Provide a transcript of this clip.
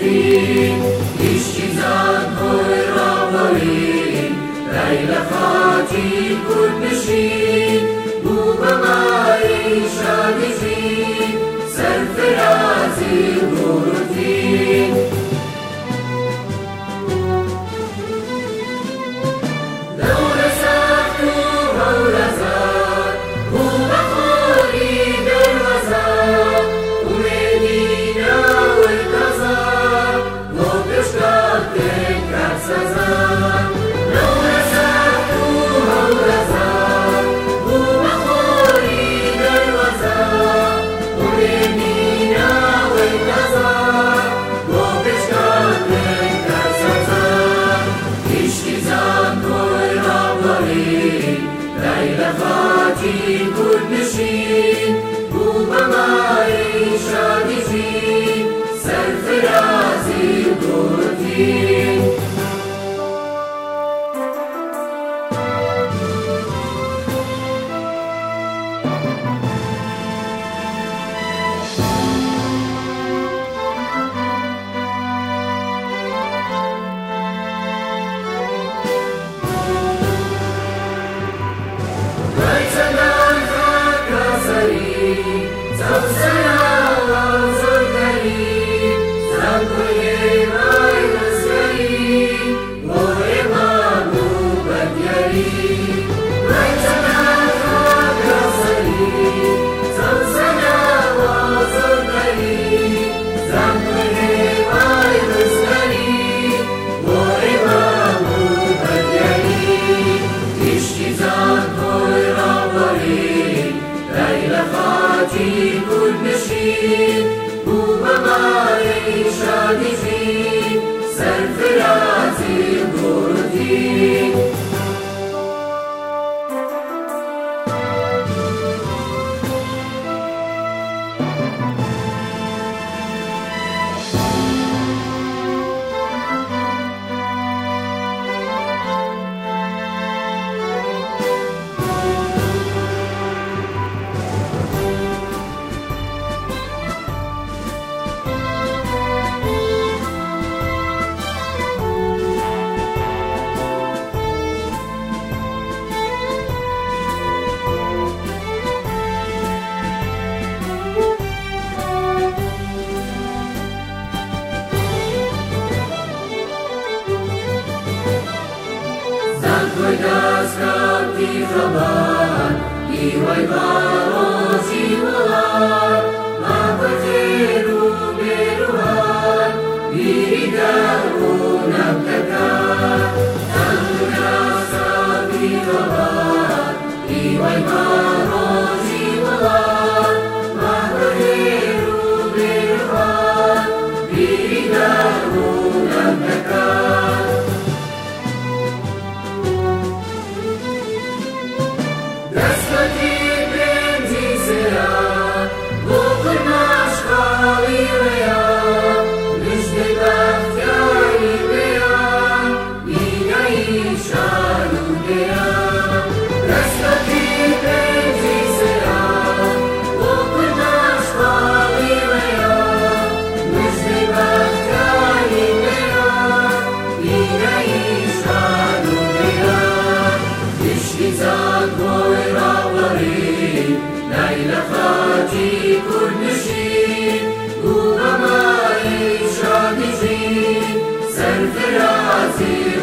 دین ایشکی زن های را برین لیل خاطی کن نشین بو بمایی شادی زین سرفرازی گردین دور سخت و هولزار بو بخوری دروازار امیدینا و التزار گو پشتاد کرد سزار دور سخت و هولزار بو بخوری دروازار امیدینا و التزار گو پشتاد کرد سزار ایشکی زن کوی را برین لیل خاطی کن نشین بو بمایی شادی زین سرفرازی گردین خاطی کن نشین بو بمایی شادی زین سرفرازی گردین Dazgati khabar, iwai barozi walar, mabteru beruhan, biridaru nabtakar. Dazgati khabar, iwai barozi walar, mabteru beruhan, biridaru nabtakar. لیل خاطی کن نشین بو بمایی شادی زین سرفرازی